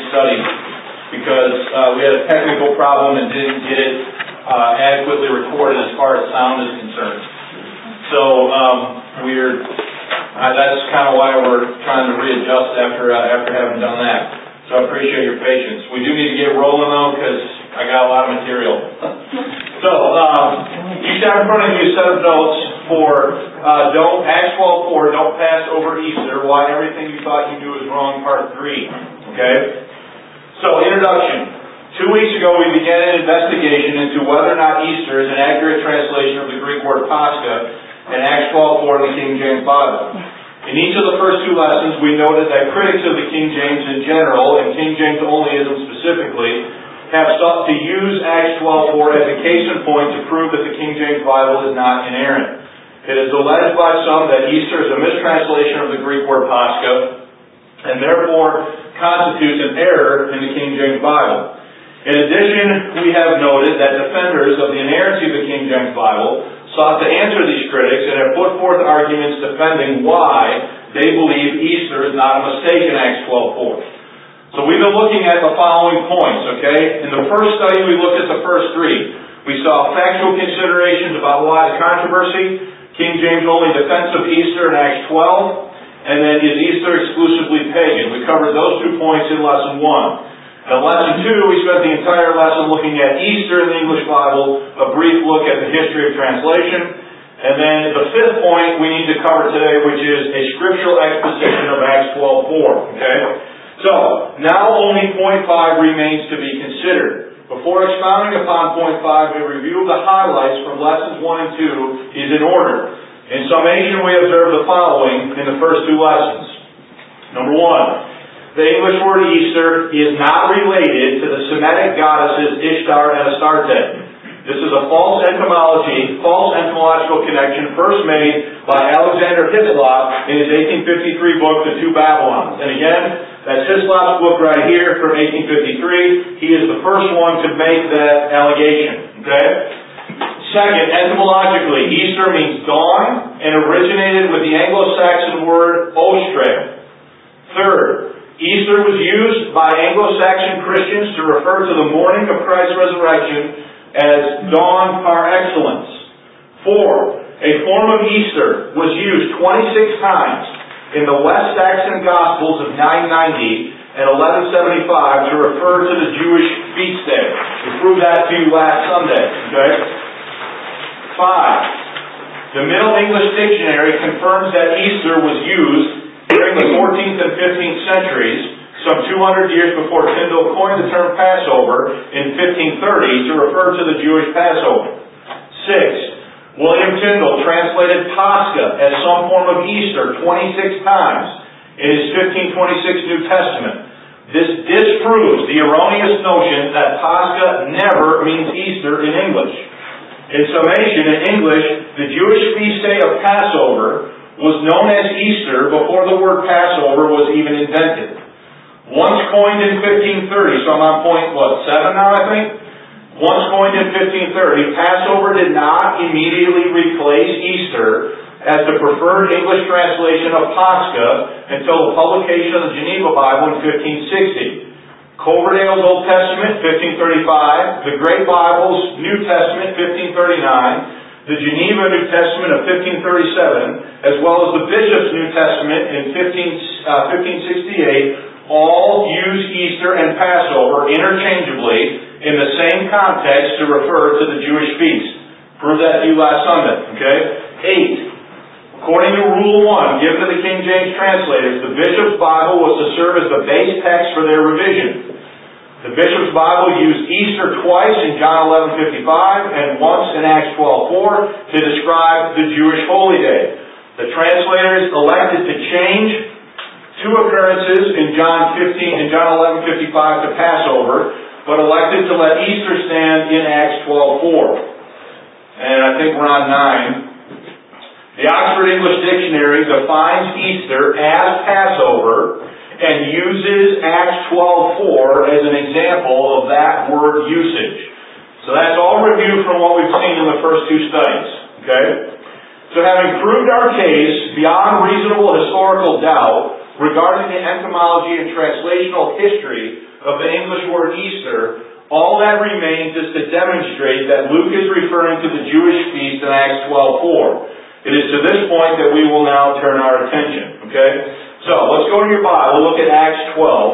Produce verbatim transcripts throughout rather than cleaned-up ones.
study because uh, we had a technical problem and didn't get it uh, adequately recorded as far as sound is concerned. So um, we're uh, that's kind of why we're trying to readjust after uh, after having done that. So I appreciate your patience. We do need to get rolling though because I got a lot of material. So um, you should have in front of you a set of notes for uh, don't Acts twelve four, don't pass over Easter. Why everything you thought you knew is wrong. Part three. Okay. So introduction. Two weeks ago we began an investigation into whether or not Easter is an accurate translation of the Greek word Pascha in Acts twelve four in the King James Bible. In each of the first two lessons, we noted that critics of the King James in general, and King James onlyism specifically, have sought to use Acts twelve four as a case in point to prove that the King James Bible is not inerrant. It is alleged by some that Easter is a mistranslation of the Greek word Pascha, and therefore constitutes an error in the King James Bible. In addition, we have noted that defenders of the inerrancy of the King James Bible sought to answer these critics and have put forth arguments defending why they believe Easter is not a mistake in Acts twelve four. So we've been looking at the following points, okay? In the first study, we looked at the first three. We saw factual considerations about why the controversy, King James only defense of Easter in Acts twelve, and then is Easter exclusively pagan? We covered those two points in lesson one. In lesson two, we spent the entire lesson looking at Easter in the English Bible, a brief look at the history of translation, and then the fifth point we need to cover today, which is a scriptural exposition of Acts twelve four. Okay? So, now only point five remains to be considered. Before expounding upon point five, a review of the highlights from lessons one and two is in order. In summation, we observe the following in the first two lessons. Number one, the English word Easter is not related to the Semitic goddesses Ishtar and Astarte. This is a false etymology, false etymological connection first made by Alexander Hislop in his eighteen fifty-three book, The Two Babylons. And again, that's Hislop's book right here from eighteen fifty-three. He is the first one to make that allegation. Okay? Second, etymologically, Easter means dawn and originated with the Anglo-Saxon word ostre. Third, Easter was used by Anglo-Saxon Christians to refer to the morning of Christ's resurrection as dawn par excellence. Four, a form of Easter was used twenty-six times in the West Saxon Gospels of nine ninety and eleven seventy-five to refer to the Jewish feast day. We proved that to you last Sunday. Okay? Five, the Middle English Dictionary confirms that Easter was used during the fourteenth and fifteenth centuries, some two hundred years before Tyndale coined the term Passover in fifteen thirty to refer to the Jewish Passover. Six, William Tyndale translated Pascha as some form of Easter twenty-six times in his fifteen twenty-six New Testament. This disproves the erroneous notion that Pascha never means Easter in English. In summation, in English, the Jewish feast day of Passover was known as Easter before the word Passover was even invented. Once coined in fifteen thirty, so I'm on point, what, seven now, I think? Once coined in fifteen thirty, Passover did not immediately replace Easter as the preferred English translation of Pascha until the publication of the Geneva Bible in fifteen sixty. Coverdale's Old Testament, fifteen thirty-five, the Great Bible's New Testament, fifteen thirty-nine, the Geneva New Testament of fifteen thirty-seven, as well as the Bishop's New Testament in fifteen sixty-eight, all use Easter and Passover interchangeably in the same context to refer to the Jewish feast. Proved that to you last Sunday. Okay? Eight. According to Rule one, given to the King James translators, the Bishop's Bible was to serve as the base text for their revision. The Bishop's Bible used Easter twice in John eleven fifty-five and once in Acts twelve four to describe the Jewish holy day. The translators elected to change two occurrences in John fifteen and John eleven fifty-five to Passover, but elected to let Easter stand in Acts twelve four. And I think we're on nine. The Oxford English Dictionary defines Easter as Passover and uses Acts twelve four as an example of that word usage. So that's all reviewed from what we've seen in the first two studies. Okay? So having proved our case beyond reasonable historical doubt regarding the etymology and translational history of the English word Easter, all that remains is to demonstrate that Luke is referring to the Jewish feast in Acts twelve four. It is to this point that we will now turn our attention. Okay? So, let's go to your Bible, look at Acts twelve,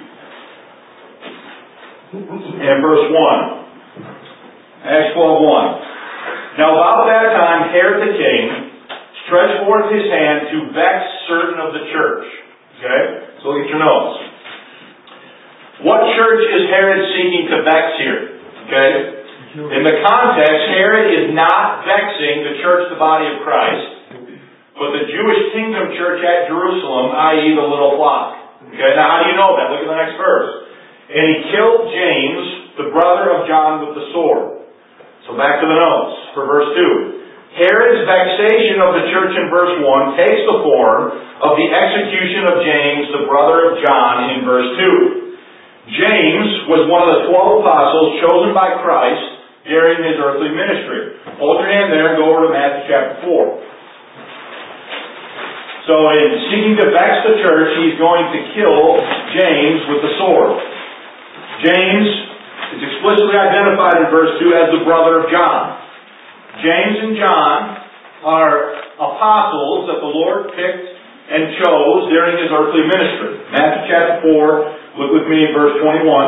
and verse one. Acts twelve one. Now about that time, Herod the king stretched forth his hand to vex certain of the church. Okay? So look at your notes. What church is Herod seeking to vex here? Okay? In the context, Herod is not vexing the church, the body of Christ, but the Jewish kingdom church at Jerusalem, that is the little flock. Okay? Now how do you know that? Look at the next verse. And he killed James, the brother of John, with the sword. So back to the notes for verse two. Herod's vexation of the church in verse one takes the form of the execution of James, the brother of John, in verse two. James was one of the twelve apostles chosen by Christ during his earthly ministry. Hold your hand there and go over to Matthew chapter four. So in seeking to vex the church, he's going to kill James with the sword. James is explicitly identified in verse two as the brother of John. James and John are apostles that the Lord picked and chose during his earthly ministry. Matthew chapter four, look with me at verse twenty-one.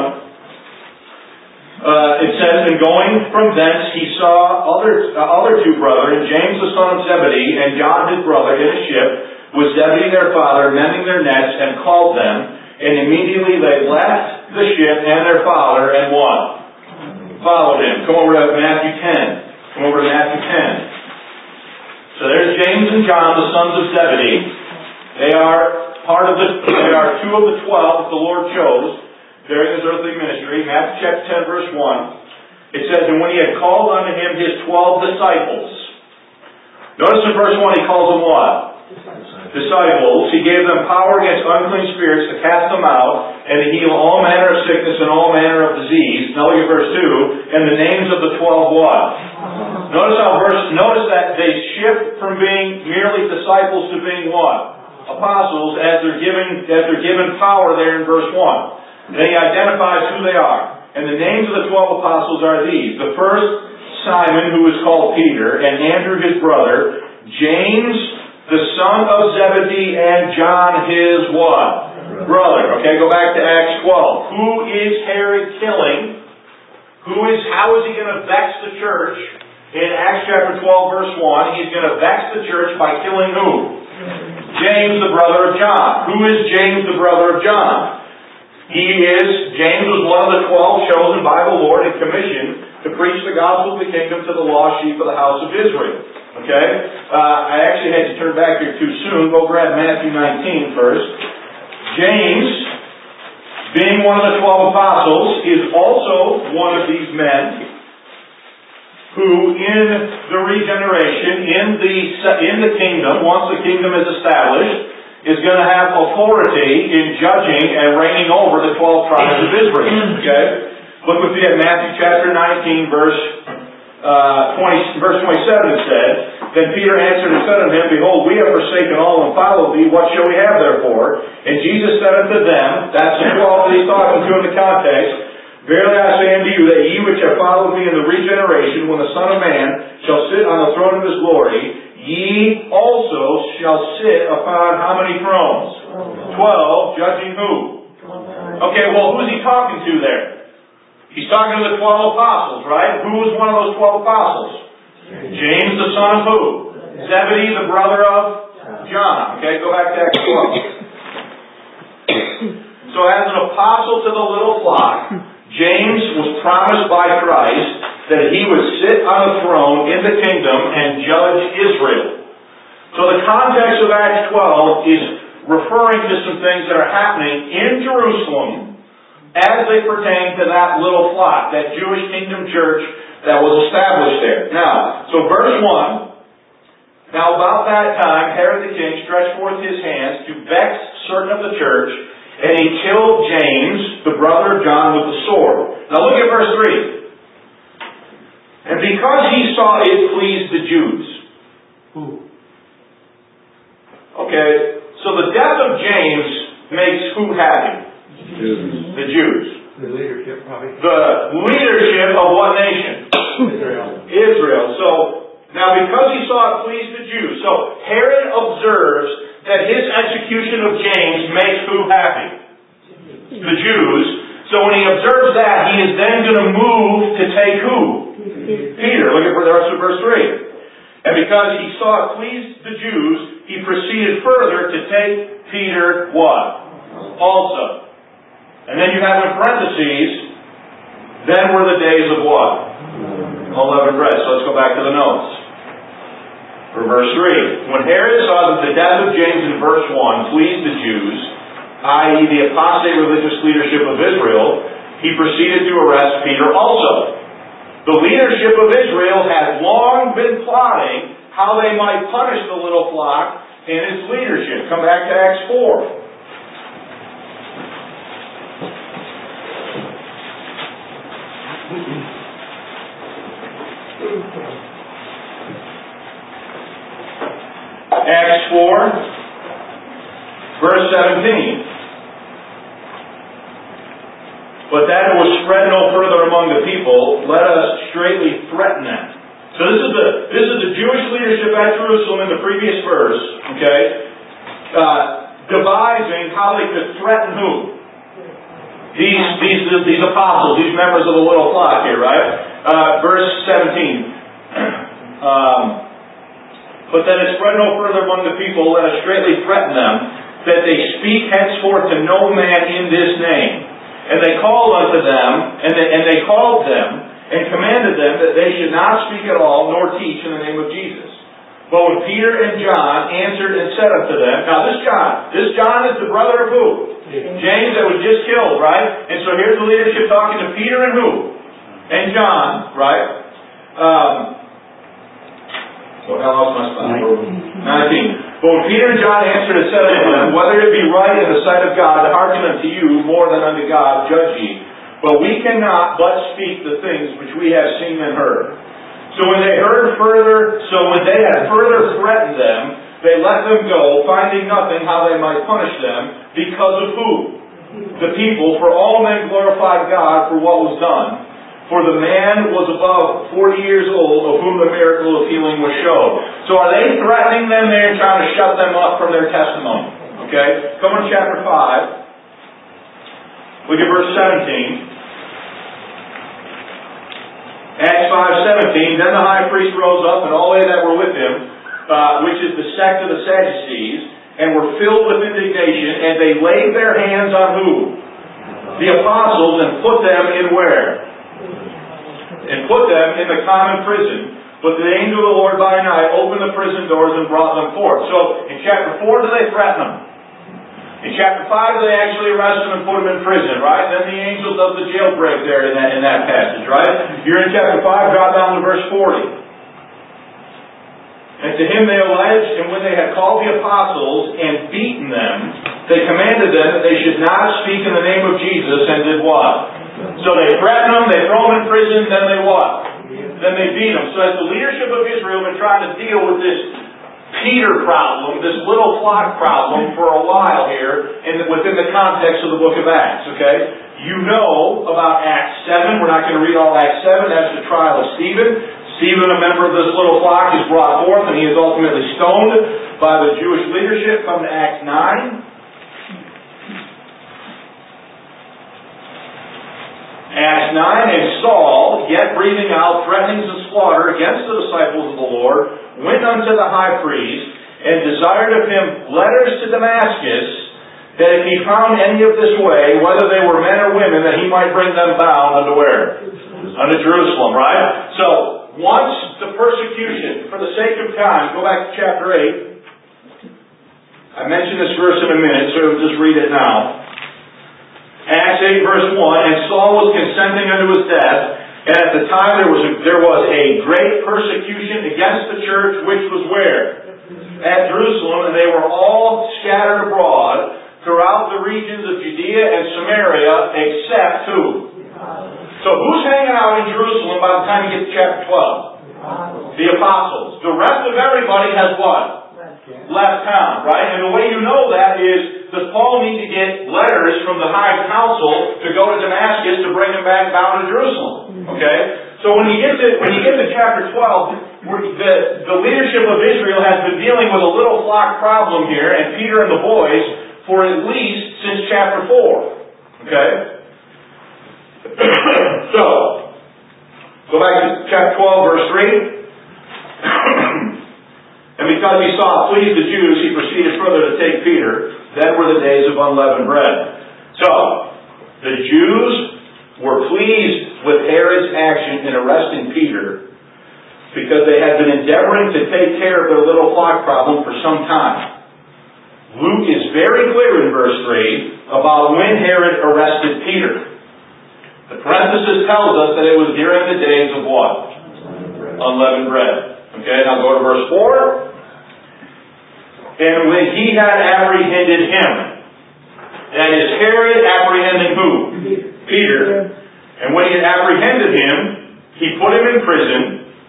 Uh, it says, and going from thence he saw other, uh, other two brethren, James the son of Zebedee, and John his brother, in a ship, with Zebedee their father, mending their nets, and called them, and immediately they left the ship and their father, and what? Followed him. Come over to Matthew ten. Come over to Matthew ten. So there's James and John, the sons of Zebedee. They are part of the, they are two of the twelve that the Lord chose during his earthly ministry. Matthew chapter ten, verse one. It says, and when he had called unto him his twelve disciples. Notice in verse one he calls them what? Disciples. He gave them power against unclean spirits to cast them out, and to heal all manner of sickness and all manner of disease. Now look at verse two. And the names of the twelve what? Notice how verse, notice that they shift from being merely disciples to being what? Apostles, as they're given, as they're given power there in verse one. Then he identifies who they are. And the names of the twelve apostles are these. The first, Simon, who is called Peter, and Andrew his brother, James, the son of Zebedee, and John his what? Brother. Okay, go back to Acts twelve. Who is Herod killing? Who is, how is he going to vex the church? In Acts chapter twelve, verse one, he's going to vex the church by killing who? James, the brother of John. Who is James, the brother of John? He is, James was one of the twelve chosen by the Lord and commissioned to preach the gospel of the kingdom to the lost sheep of the house of Israel. Okay? Uh, I actually had to turn back here too soon. Go grab Matthew nineteen first. James, being one of the twelve apostles, is also one of these men who in the regeneration, in the, in the kingdom, once the kingdom is established, is going to have authority in judging and reigning over the twelve tribes of Israel. Okay? Look with me at Matthew chapter nineteen, verse uh, twenty, verse twenty-seven. It said, then Peter answered and said unto him, behold, we have forsaken all and followed thee. What shall we have therefore? And Jesus said unto them, that's the twelve that he's talking to in the context, verily I say unto you, that ye which have followed me in the regeneration, when the Son of Man shall sit on the throne of his glory, ye also shall sit upon how many thrones? Twelve, judging who? Okay, well, who's he talking to there? He's talking to the twelve apostles, right? Who was one of those twelve apostles? James, the son of who? Zebedee, the brother of John. Okay, go back to Acts twelve. So as an apostle to the little flock, James was promised by Christ that he would sit on a throne in the kingdom and judge Israel. So the context of Acts twelve is referring to some things that are happening in Jerusalem as they pertain to that little flock, that Jewish kingdom church that was established there. Now, so verse one, now about that time Herod the king stretched forth his hands to vex certain of the church, and he killed James, the brother of John, with the sword. Now look at verse three. And because he saw it pleased the Jews. Okay, so the death of James makes who happy? The Jews. The leadership, probably. The leadership of what nation? Israel. Israel. So, now because he saw it pleased the Jews, so Herod observes that his execution of James makes who happy? The Jews. So when he observes that, he is then going to move to take who? Peter. Look at the rest of verse three. And because he saw it pleased the Jews, he proceeded further to take Peter what? Also. And then you have in parentheses, then were the days of what? Unleavened bread. So let's go back to the notes. For verse three. When Herod saw that the death of James in verse one pleased the Jews, that is the apostate religious leadership of Israel, he proceeded to arrest Peter also. The leadership of Israel had long been plotting how they might punish the little flock and its leadership. Come back to Acts four. Acts four, verse seventeen. But that it was spread no further among the people, let us straightly threaten them. So this is the this is the Jewish leadership at Jerusalem in the previous verse, okay, uh, devising how they could threaten who? These these these apostles, these members of the little flock here, right? Uh, verse seventeen. um, But that it spread no further among the people, let us straightly threaten them, that they speak henceforth to no man in this name. And they called unto them, and they, and they called them, and commanded them that they should not speak at all, nor teach in the name of Jesus. But when Peter and John answered and said unto them, now this John, this John is the brother of who? James that was just killed, right? And so here's the leadership talking to Peter and who? And John, right? Um, What else must I nineteen. But when Peter and John answered and said unto them, whether it be right in the sight of God to hearken unto you more than unto God, judge ye. But we cannot but speak the things which we have seen and heard. So when they heard further, so when they had further threatened them, they let them go, finding nothing how they might punish them, because of who? The people. For all men glorified God for what was done. For the man was above forty years old, of whom the miracle of healing was showed. So are they threatening them there and trying to shut them up from their testimony? Okay? Come on, chapter five. Look at verse seventeen. Acts five seventeen. Then the high priest rose up, and all they that were with him, uh, which is the sect of the Sadducees, and were filled with indignation, and they laid their hands on who? The apostles, and put them in where? And put them in the common prison. But the angel of the Lord by night opened the prison doors and brought them forth. So, in chapter four, do they threaten them? In chapter five, do they actually arrest them and put them in prison, right? Then the angel does the jailbreak there in that, in that passage, right? You're in chapter five, drop down to verse forty. And to him they alleged, and when they had called the apostles and beaten them, they commanded them that they should not speak in the name of Jesus, and did what? So they threaten them, they throw them in prison, then they what? Then they beat them. So as the leadership of Israel have been trying to deal with this Peter problem, this little flock problem for a while here, in the, within the context of the book of Acts, okay? You know about Acts seven. We're not going to read all Acts seven. That's the trial of Stephen. Stephen, a member of this little flock, is brought forth, and he is ultimately stoned by the Jewish leadership. Come to Acts nine. Acts nine, and Saul, yet breathing out threatenings and slaughter against the disciples of the Lord, went unto the high priest, and desired of him letters to Damascus, that if he found any of this way, whether they were men or women, that he might bring them bound unto where? Unto Jerusalem, right? So, once the persecution, for the sake of time, go back to chapter eight. I mentioned this verse in a minute, so we'll just read it now. Acts eight verse one, and Saul was consenting unto his death, and at the time there was a, there was a great persecution against the church, which was where? At Jerusalem, and they were all scattered abroad throughout the regions of Judea and Samaria, except who? So who's hanging out in Jerusalem by the time you get to chapter twelve? The apostles. The rest of everybody has what? left town, right? And the way you know that is, does Paul need to get letters from the high council to go to Damascus to bring him back down to Jerusalem? Okay? So when you get to, when you get to chapter twelve, the, the leadership of Israel has been dealing with a little flock problem here, and Peter and the boys, for at least since chapter four. Okay? So, go back to chapter twelve, verse three. And because he saw it pleased the Jews, he proceeded further to take Peter. Then were the days of unleavened bread. So, the Jews were pleased with Herod's action in arresting Peter because they had been endeavoring to take care of their little flock problem for some time. Luke is very clear in verse three about when Herod arrested Peter. The parenthesis tells us that it was during the days of what? Unleavened bread. Okay, now go to verse four. And when he had apprehended him, that is Herod apprehending who? Peter. And when he had apprehended him, he put him in prison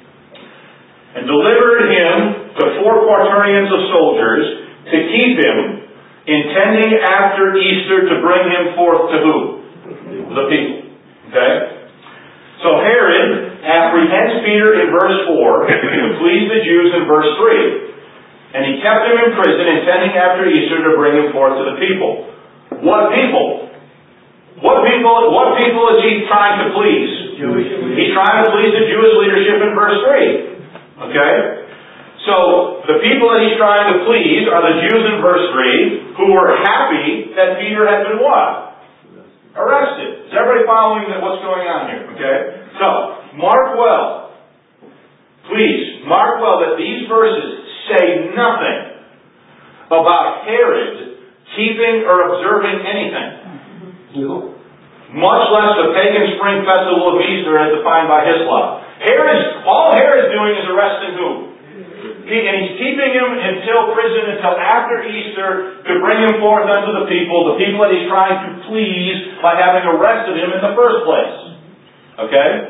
and delivered him to four quaternions of soldiers to keep him, intending after Easter to bring him forth to who? The people. Okay? So Herod apprehends Peter in verse four to please the Jews in verse three. And he kept him in prison, intending after Easter to bring him forth to the people. What people? What people, what people is he trying to please? Jewish He's trying to please the Jewish leadership in verse three. Okay? So, the people that he's trying to please are the Jews in verse three, who were happy that Peter had been what? Arrested. Is everybody following that what's going on here? Okay? So, mark well. Please, mark well that these verses say nothing about Herod keeping or observing anything. No. Much less the pagan spring festival of Easter as defined by his law. Herod's, all Herod's doing is arresting who? He, and he's keeping him until prison, until after Easter, to bring him forth unto the people, the people that he's trying to please by having arrested him in the first place. Okay?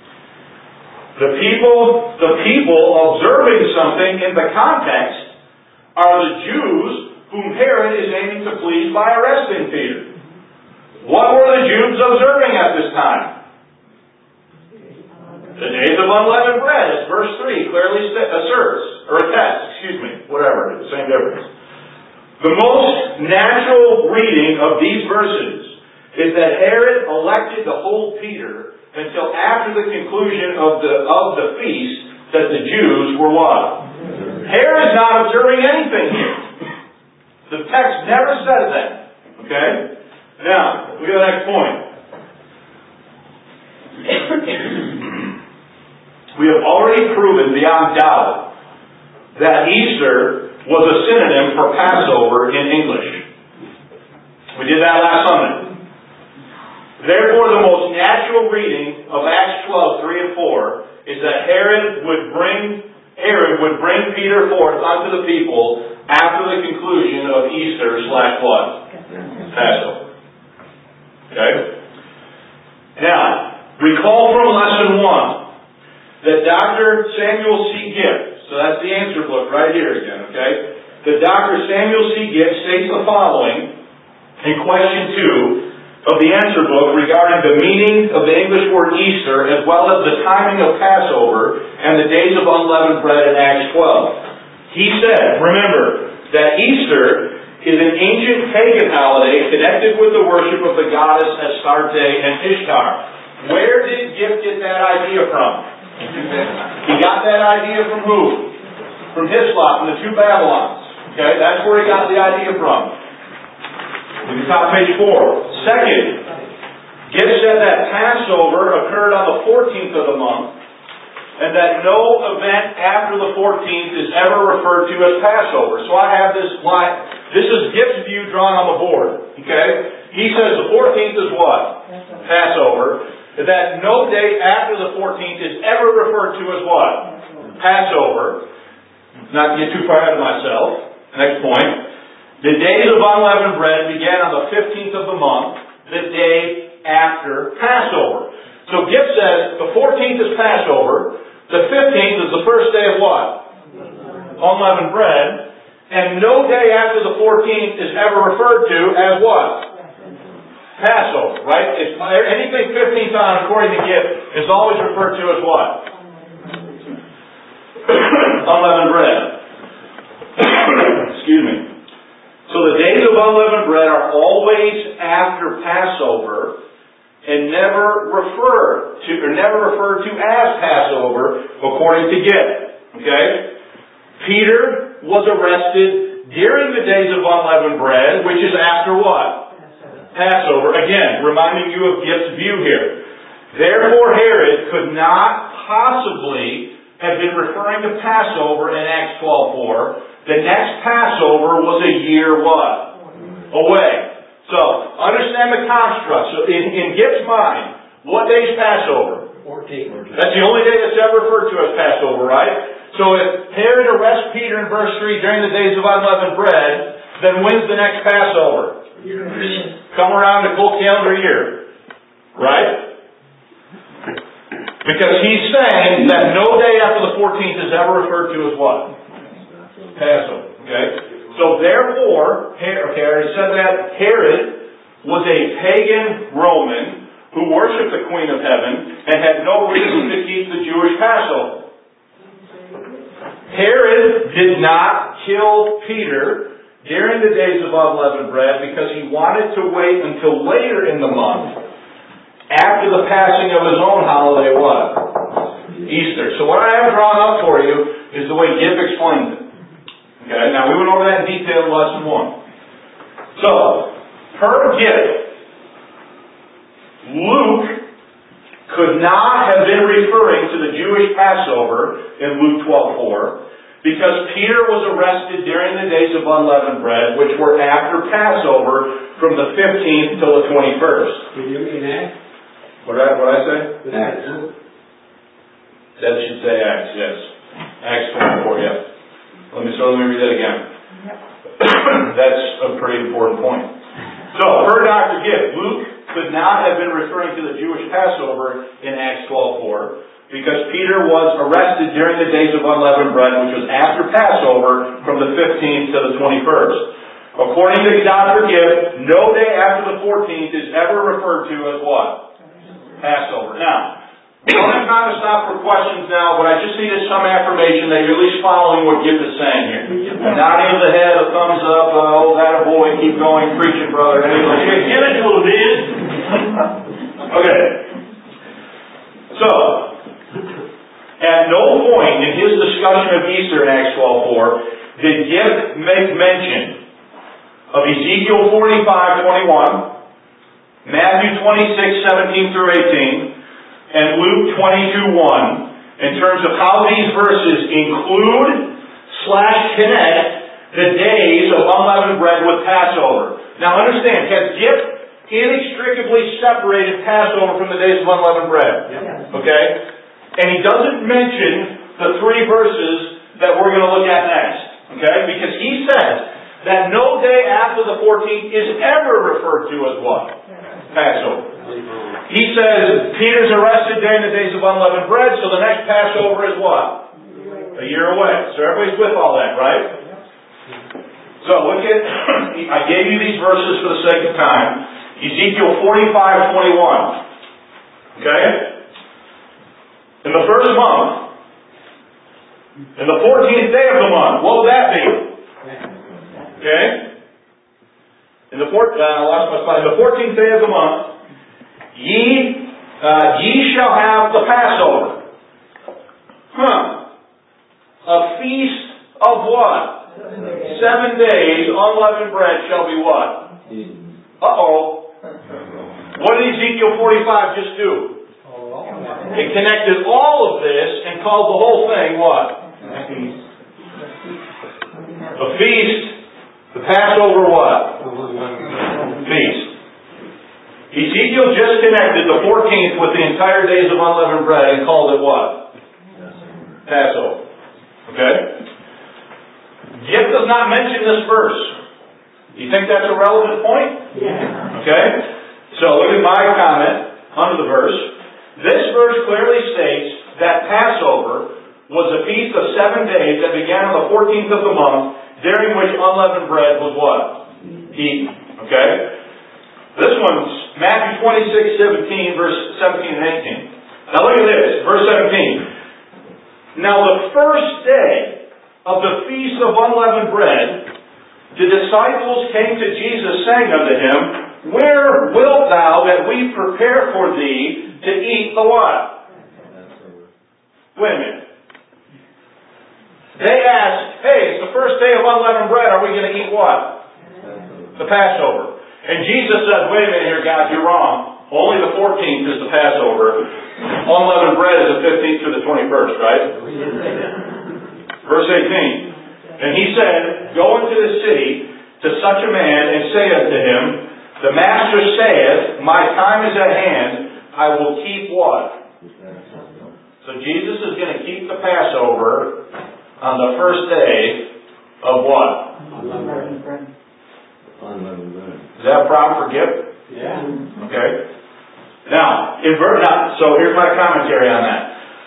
The people, the people observing something in the context are the Jews whom Herod is aiming to please by arresting Peter. What were the Jews observing at this time? The days of unleavened bread, as verse three clearly asserts, or attests, excuse me, whatever, it's the same difference. The most natural reading of these verses is that Herod elected to hold Peter until after the conclusion of the of the feast that the Jews were what? Herod is not observing anything here. The text never says that. Okay? Now, look at the next point. We have already proven beyond doubt that Easter was a synonym for Passover in English. We did that last Sunday. Therefore, the most natural reading of Acts twelve, three and four is that Herod would bring Herod would bring Peter forth unto the people after the conclusion of Easter slash what? Passover. Okay? Now, recall from lesson one that Doctor Samuel C. Gipp, so that's the answer book right here again, okay? That Doctor Samuel C. Gipp states the following in question two of the answer book regarding the meaning of the English word Easter, as well as the timing of Passover and the days of unleavened bread in Acts twelve. He said, remember, that Easter is an ancient pagan holiday connected with the worship of the goddess Astarte and Ishtar. Where did Gipp get that idea from? He got that idea from who? From Hislop, from the two Babylons. Okay, that's where he got the idea from. Look at top page four. Second, Gibb said that Passover occurred on the fourteenth of the month, and that no event after the fourteenth is ever referred to as Passover. So I have this line. This is Gibb's view drawn on the board. Okay? He says the fourteenth is what? Passover. That no day after the fourteenth is ever referred to as what? Passover. Not to get too far ahead of myself. Next point. The days of unleavened bread began on the fifteenth of the month, the day after Passover. So Gibb says the fourteenth is Passover, the fifteenth is the first day of what? Unleavened bread, And no day after the fourteenth is ever referred to as what? Passover, right? It's, anything fifteenth on, according to Gibb, is always referred to as what? Unleavened bread. Excuse me. So the days of unleavened bread are always after Passover and never referred to, or never referred to as Passover, according to Gibb. Okay? Peter was arrested during the days of unleavened bread, which is after what? Passover. Again, reminding you of Gibb's view here. Therefore, Herod could not possibly have been referring to Passover in Acts twelve four. The next Passover was a year what? Away. So, understand the construct. So, in, in Gibb's mind, what day is Passover? fourteen. That's the only day that's ever referred to as Passover, right? So, if Herod arrests Peter in verse three during the days of unleavened bread, then when's the next Passover? Come around the full calendar year. Right? Because he's saying that no day after the fourteenth is ever referred to as what? Passover. Okay? So therefore, okay, I already said that, Herod was a pagan Roman who worshipped the Queen of Heaven and had no reason to keep the Jewish Passover. Herod did not kill Peter during the days of unleavened bread because he wanted to wait until later in the month, after the passing of his own holiday, what? Easter. So what I have drawn up for you is the way Gibb explains it. Okay, now we went over that in detail in lesson one. So, per Gibb, Luke could not have been referring to the Jewish Passover in Luke twelve four because Peter was arrested during the days of unleavened bread, which were after Passover from the fifteenth till the twenty-first. Did you mean Acts? What did I, what did I say? Acts. That should say Acts, yes. Acts twenty-four, yeah. Let me, so let me read that again. That's a pretty important point. So, per Doctor Gibb, Luke could not have been referring to the Jewish Passover in Acts twelve four because Peter was arrested during the days of unleavened bread, which was after Passover from the fifteenth to the twenty-first. According to Doctor Gibb, no day after the fourteenth is ever referred to as what? Passover. Now, we don't have time to stop for questions now, but I just needed some affirmation that you're at least following what Gibb is saying here. A nodding of the head, a thumbs up, uh, oh, that a boy, keep going, preaching, brother. And he's like, hey, give it to him, man. Okay. So, at no point in his discussion of Easter in Acts twelve four did Gibb make mention of Ezekiel forty-five twenty-one, Matthew twenty-six seventeen through eighteen, and Luke twenty-two one, in terms of how these verses include slash connect the days of unleavened bread with Passover. Now understand, has Gibb inextricably separated Passover from the days of unleavened bread? Yeah. Okay? And he doesn't mention the three verses that we're going to look at next. Okay? Because he says that no day after the fourteenth is ever referred to as what? Passover. He says Peter's arrested during the days of unleavened bread, so the next Passover is what? A year away. So everybody's with all that, right? So look at, I gave you these verses for the sake of time. Ezekiel forty-five twenty-one. Okay? In the first month, in the fourteenth day of the month, what would that be? Okay? In the fourth, uh, I lost my slide. In the fourteenth day of the month, Ye, uh, ye shall have the Passover. Huh. A feast of what? Seven days, unleavened bread shall be what? Uh-oh. What did Ezekiel forty-five just do? It connected all of this and called the whole thing what? A feast. The Passover what? Feast. Ezekiel just connected the fourteenth with the entire days of unleavened bread and called it what? Passover. Okay? Gibb does not mention this verse. Do you think that's a relevant point? Yeah. Okay? So look at my comment under the verse. This verse clearly states that Passover was a feast of seven days that began on the fourteenth of the month, during which unleavened bread was what? Eaten. Okay? This one's Matthew twenty-six, seventeen, verse seventeen and eighteen. Now look at this, verse seventeen. Now the first day of the feast of unleavened bread, the disciples came to Jesus, saying unto him, Where wilt thou that we prepare for thee to eat the what? Wait a minute. They asked, hey, it's the first day of unleavened bread, are we going to eat what? The Passover. And Jesus said, wait a minute here, guys, you're wrong. Only the fourteenth is the Passover. Unleavened bread is the fifteenth to the twenty-first, right? Verse eighteen. And he said, Go into the city to such a man, and say unto him, The Master saith, My time is at hand, I will keep what? So Jesus is going to keep the Passover on the first day of what? Unleavened bread. Unleavened bread. Is that a problem for gift? Yeah. Okay. Now, in verse, now, so here's my commentary on that.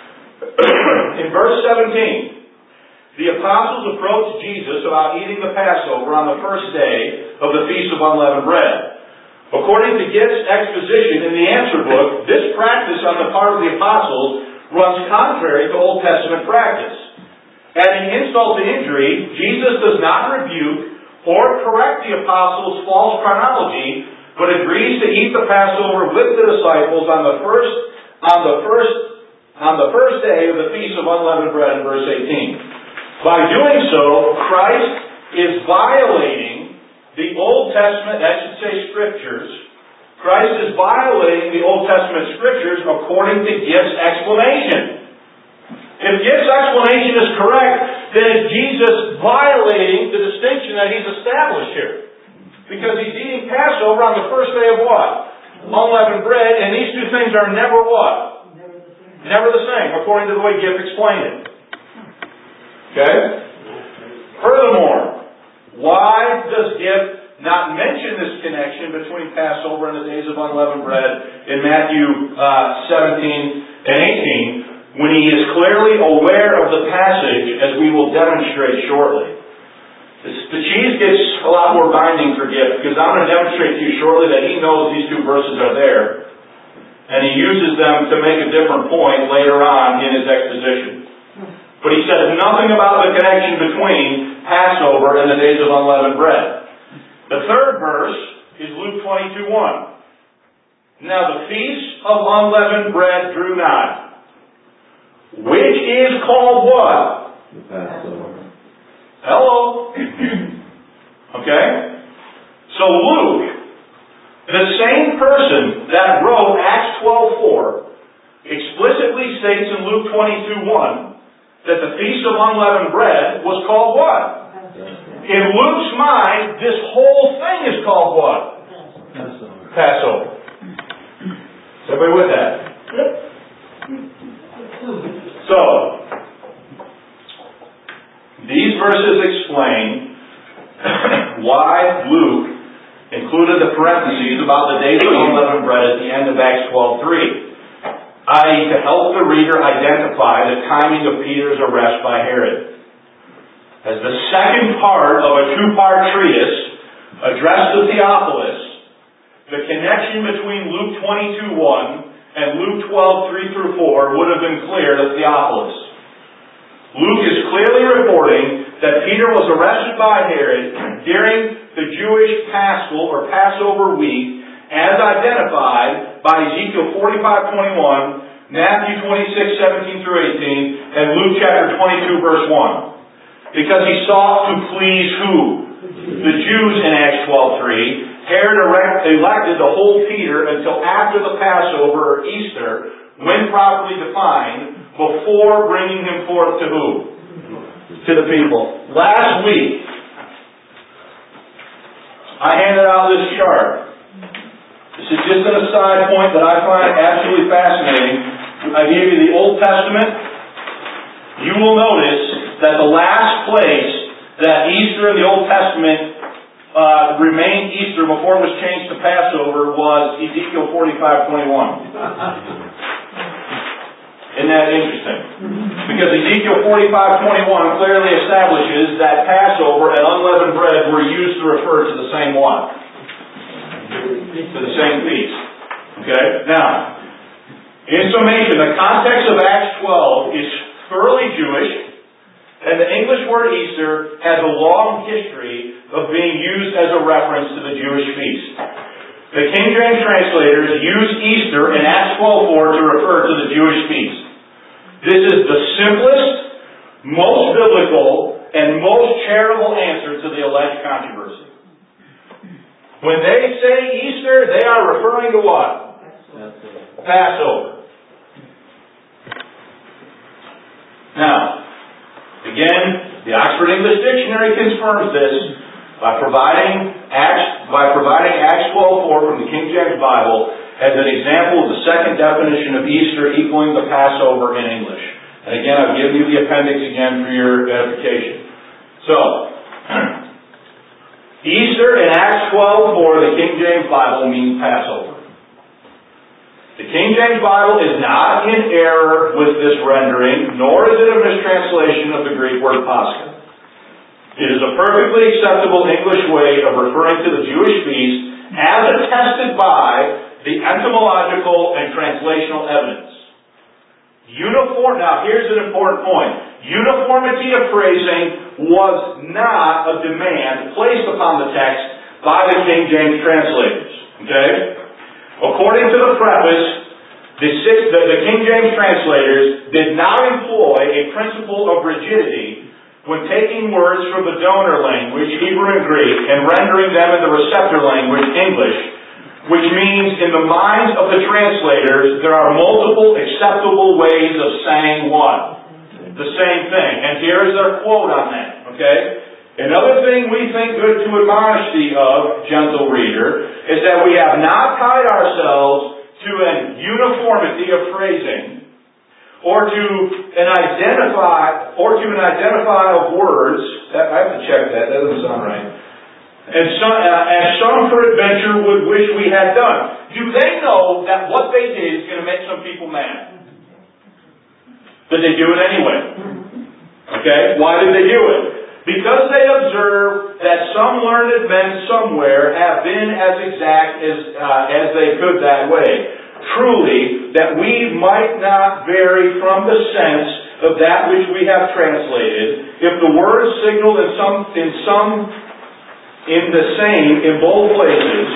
In verse seventeen, the apostles approached Jesus about eating the Passover on the first day of the Feast of Unleavened Bread. According to Gitt's exposition in the answer book, this practice on the part of the apostles runs contrary to Old Testament practice. Adding insult to injury, Jesus does not rebuke or correct the apostles' false chronology, but agrees to eat the Passover with the disciples on the first on the first on the first day of the Feast of Unleavened Bread in verse eighteen. By doing so, Christ is violating the Old Testament, I should say Scriptures. Christ is violating the Old Testament Scriptures according to Gitt's explanation. If Gitt's explanation is correct, then is Jesus violating the distinction that he's established here? Because he's eating Passover on the first day of what? Unleavened bread, and these two things are never what? Never the same. Never the same, according to the way Gitt explained it. Okay? Furthermore, why does Gitt not mention this connection between Passover and the days of unleavened bread in Matthew uh, seventeen and eighteen, when he is clearly aware of the passage, as we will demonstrate shortly? This, the cheese gets a lot more binding for Gitt, because I'm going to demonstrate to you shortly that he knows these two verses are there, and he uses them to make a different point later on in his exposition. But he says nothing about the connection between Passover and the days of unleavened bread. The third verse is Luke twenty-two one. Now the feast of unleavened bread drew nigh, which is called what? The Passover. Hello. Okay? So Luke, the same person that wrote Acts twelve four, explicitly states in Luke twenty-two one, that the Feast of Unleavened Bread was called what? In Luke's mind, this whole thing is called what? Passover. Passover. Is everybody with that? So, these verses explain why Luke included the parentheses about the days of unleavened bread at the end of Acts twelve three. that is to help the reader identify the timing of Peter's arrest by Herod. As the second part of a two-part treatise addressed to Theophilus, the connection between Luke twenty-two one and Luke twelve three through four would have been clear to Theophilus. Luke is clearly reporting that Peter was arrested by Herod during the Jewish Paschal or Passover week, as identified by Ezekiel forty-five twenty-one, Matthew twenty-six seventeen through eighteen, and Luke chapter twenty-two verse one. Because he sought to please who? The Jews in Acts twelve three. Herod elected to hold Peter until after the Passover or Easter, when properly defined, before bringing him forth to who? To the people. Last week, I handed out this chart. This is just an aside point that I find absolutely fascinating. I gave you the Old Testament. You will notice that the last place that Easter in the Old Testament uh, remained Easter before it was changed to Passover was Ezekiel forty-five twenty-one. Isn't that interesting? Because Ezekiel forty-five twenty-one clearly establishes that Passover and unleavened bread were used to refer to the same one. To the same feast. Okay? Now, in summation, the context of Acts twelve is thoroughly Jewish, and the English word Easter has a long history of being used as a reference to the Jewish feast. The King James translators use Easter in Acts twelve four to refer to the Jewish feast. This is the simplest, most biblical, and most charitable answer to the alleged controversy. When they say Easter, they are referring to what? Passover. Passover. Now, again, the Oxford English Dictionary confirms this by providing Acts, by providing Acts twelve four from the King James Bible as an example of the second definition of Easter equaling the Passover in English. And again, I've given you the appendix again for your edification. So, Easter in Acts twelve four, the King James Bible, means Passover. The King James Bible is not in error with this rendering, nor is it a mistranslation of the Greek word Pascha. It is a perfectly acceptable English way of referring to the Jewish feast as attested by the etymological and translational evidence. Uniform, now here's an important point. Uniformity of phrasing was not a demand placed upon the text by the King James translators. Okay? According to the preface, the, six, the, the King James translators did not employ a principle of rigidity when taking words from the donor language, Hebrew and Greek, and rendering them in the receptor language, English, which means in the minds of the translators, there are multiple acceptable ways of saying what? The same thing. And here's their quote on that. Okay? Another thing we think good to admonish thee of, gentle reader, is that we have not tied ourselves to an uniformity of phrasing, or to an identify, or to an identify of words. That, I have to check that. That doesn't sound right. And some, uh, as some peradventure would wish we had done. Do they know that what they did is going to make some people mad? But they do it anyway. Okay? Why did they do it? Because they observe that some learned men somewhere have been as exact as, uh, as they could that way. Truly, that we might not vary from the sense of that which we have translated, if the words signal in some, in some, in the same, in both places,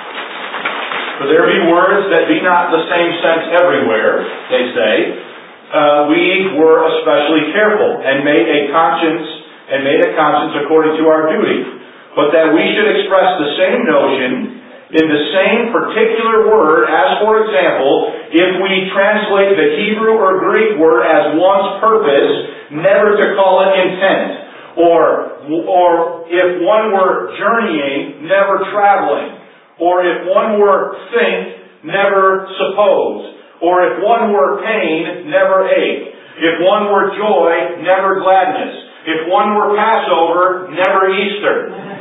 for there be words that be not the same sense everywhere, they say, uh, we were especially careful, and made a conscience and made a conscience according to our duty, but that we should express the same notion in the same particular word, as for example, if we translate the Hebrew or Greek word as one's purpose, never to call it intent, or, or if one were journeying, never traveling, or if one were think, never suppose, or if one were pain, never ache, if one were joy, never gladness, if one were Passover, never Easter.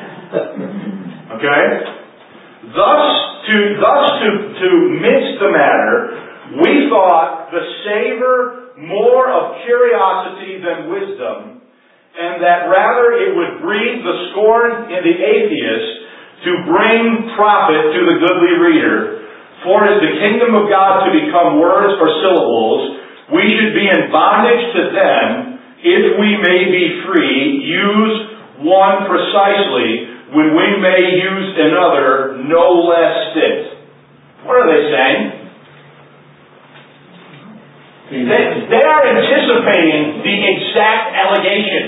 Okay? Thus, to thus to, to mince the matter, we thought the savor more of curiosity than wisdom, and that rather it would breed the scorn in the atheist to bring profit to the goodly reader. For is the kingdom of God to become words or syllables, we should be in bondage to them, if we may be free, use one precisely, when we may use another no less fit. What are they saying? They, they are anticipating the exact allegation.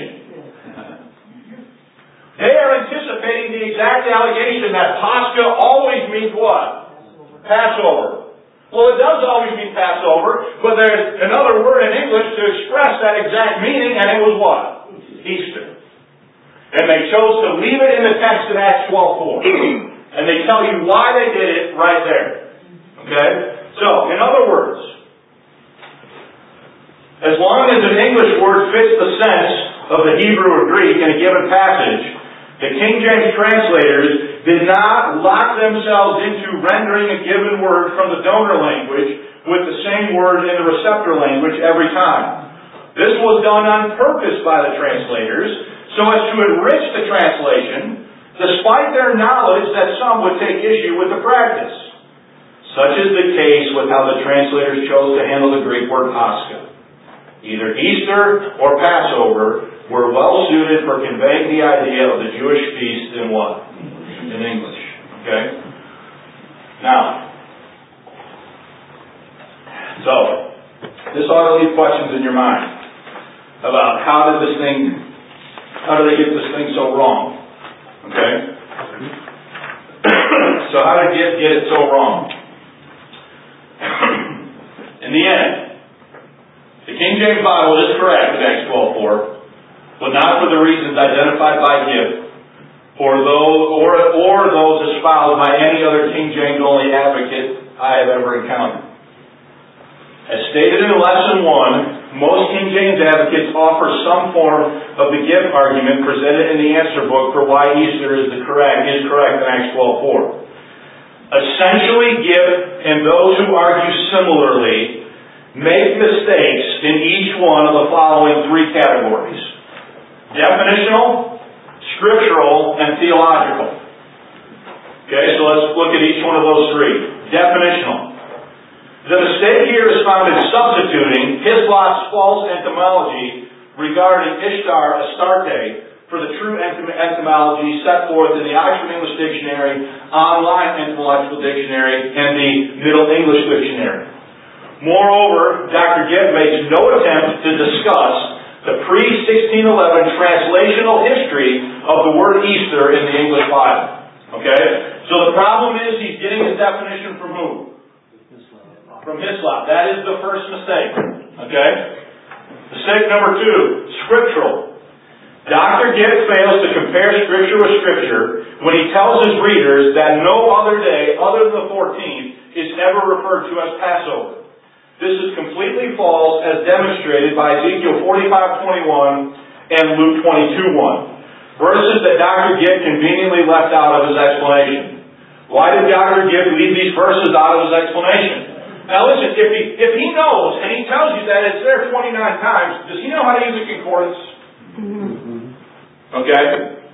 They are anticipating the exact allegation that Pascha always means what? Passover. Well, it does always mean Passover, but there's another word in English to express that exact meaning, and it was what? Easter. And they chose to leave it in the text in Acts twelve four. And they tell you why they did it right there. Okay? So, in other words, as long as an English word fits the sense of the Hebrew or Greek in a given passage, The King James translators did not lock themselves into rendering a given word from the donor language with the same word in the receptor language every time. This was done on purpose by the translators so as to enrich the translation, despite their knowledge that some would take issue with the practice. Such is the case with how the translators chose to handle the Greek word Pascha. Either Easter or Passover were well suited for conveying the idea of the Jewish feast in what? In English. Okay? Now, so, this ought to leave questions in your mind about how did this thing, how did they get this thing so wrong? Okay? So how did they get, get it so wrong? In the end, the King James Bible is correct in Acts twelve four, but not for the reasons identified by Gibb, or those, or, or those espoused by any other King James only advocate I have ever encountered. As stated in Lesson one, most King James advocates offer some form of the Gibb argument presented in the answer book for why Easter is the correct is correct in Acts twelve four. Essentially, Gibb and those who argue similarly make mistakes in each one of the following three categories: definitional, scriptural, and theological. Okay, so let's look at each one of those three. Definitional. The mistake here is found in substituting Hislop's false etymology regarding Ishtar Astarte for the true etym- etymology set forth in the Oxford English Dictionary, Online Etymological Dictionary, and the Middle English Dictionary. Moreover, Doctor Gibb makes no attempt to discuss the pre sixteen eleven translational history of the word Easter in the English Bible. Okay? So the problem is he's getting his definition from who? From Hislop. That is the first mistake. Okay? Mistake number two, scriptural. Doctor Gibb fails to compare Scripture with Scripture when he tells his readers that no other day other than the fourteenth is ever referred to as Passover. This is completely false, as demonstrated by Ezekiel forty-five twenty-one and Luke twenty-two one, verses that Doctor Gibb conveniently left out of his explanation. Why did Doctor Gibb leave these verses out of his explanation? Now listen, if he, if he knows and he tells you that it's there twenty-nine times, does he know how to use a concordance? Okay?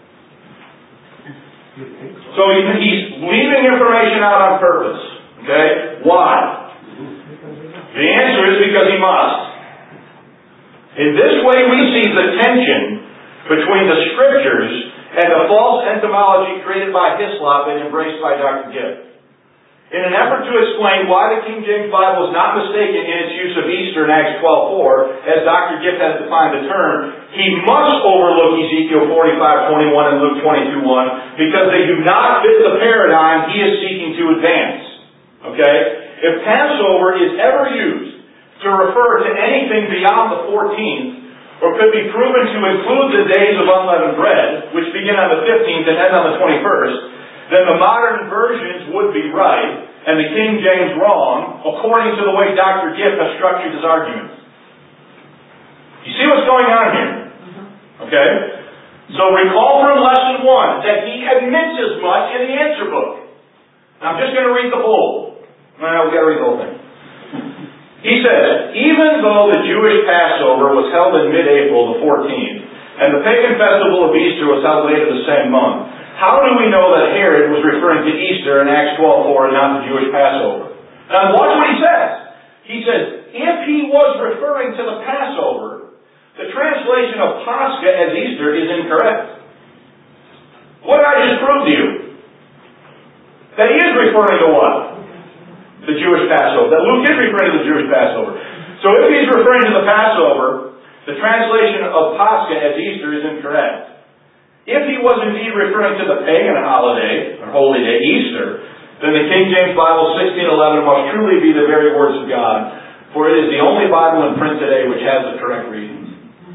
So he, he's leaving information out on purpose. Okay? Why? The answer is because he must. In this way we see the tension between the Scriptures and the false etymology created by Hislop and embraced by Doctor Gibb. In an effort to explain why the King James Bible is not mistaken in its use of Easter in Acts twelve four, as Doctor Gibb has defined the term, he must overlook Ezekiel forty-five twenty-one and Luke twenty-two one because they do not fit the paradigm he is seeking to advance. Okay? If Passover is ever used to refer to anything beyond the fourteenth, or could be proven to include the days of unleavened bread, which begin on the fifteenth and end on the twenty-first, then the modern versions would be right, and the King James wrong, according to the way Doctor Gibb has structured his arguments. You see what's going on here? Okay? So recall from lesson one that he admits as much in the answer book. Now I'm just going to read the whole. Well, we've got to read the whole thing. He says, even though the Jewish Passover was held in mid-April, the fourteenth, and the pagan festival of Easter was held later the same month, how do we know that Herod was referring to Easter in Acts twelve four and not the Jewish Passover? Now watch what he says. He says, if he was referring to the Passover, the translation of Pascha as Easter is incorrect. What did I just prove to you? That he is referring to what? The Jewish Passover. That Luke is referring to the Jewish Passover. So if he's referring to the Passover, the translation of Pascha as Easter is incorrect. If he was indeed referring to the pagan holiday, or holy day, Easter, then the King James Bible sixteen eleven must truly be the very words of God, for it is the only Bible in print today which has the correct readings.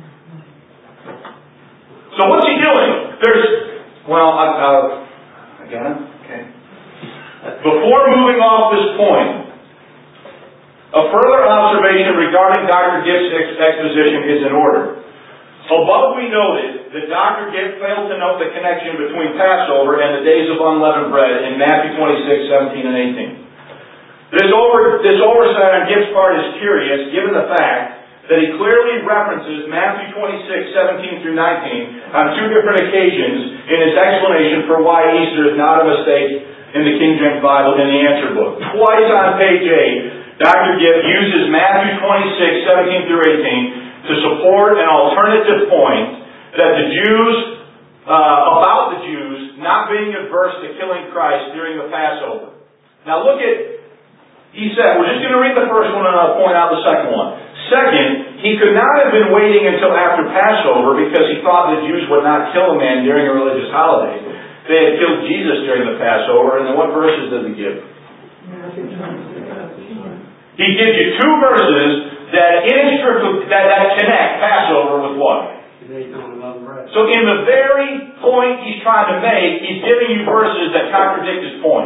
So what's he doing? There's, well, I, uh, again, okay. Before moving off this point, a further observation regarding Doctor Gibb's exposition is in order. Above we noted that Doctor Gibb failed to note the connection between Passover and the days of unleavened bread in Matthew twenty-six, seventeen, and eighteen. This, over, this oversight on Gibb's part is curious, given the fact that he clearly references Matthew twenty-six, seventeen through nineteen on two different occasions in his explanation for why Easter is not a mistake in the King James Bible in the answer book. Twice on page eight, Doctor Gibb uses Matthew twenty-six, seventeen through eighteen to support an alternative point that the Jews, uh, about the Jews not being adverse to killing Christ during the Passover. Now look at, he said, we're just going to read the first one and I'll point out the second one. Second, he could not have been waiting until after Passover because he thought the Jews would not kill a man during a religious holiday. They had killed Jesus during the Passover, and then what verses does he give? He gives you two verses that inextricably, that, that connect Passover with what? So in the very point he's trying to make, he's giving you verses that contradict his point.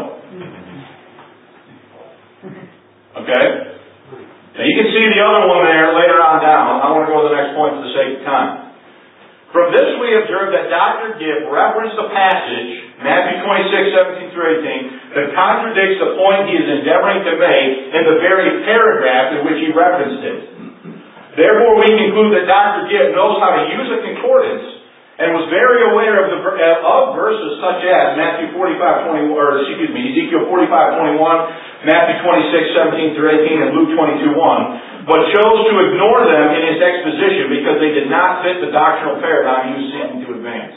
Okay? Now you can see the other one there later on down. I want to go to the next point for the sake of time. From this we observe that Doctor Gibb referenced a passage, Matthew twenty-six, seventeen through eighteen, that contradicts the point he is endeavoring to make in the very paragraph in which he referenced it. Therefore, we conclude that Doctor Gibb knows how to use a concordance and was very aware of the of verses such as Matthew forty-five, twenty, or excuse me, Ezekiel forty-five, twenty-one, Matthew twenty-six, seventeen through eighteen, and Luke twenty-two, one, but chose to ignore them in his exposition because they did not fit the doctrinal paradigm he was seeking to advance.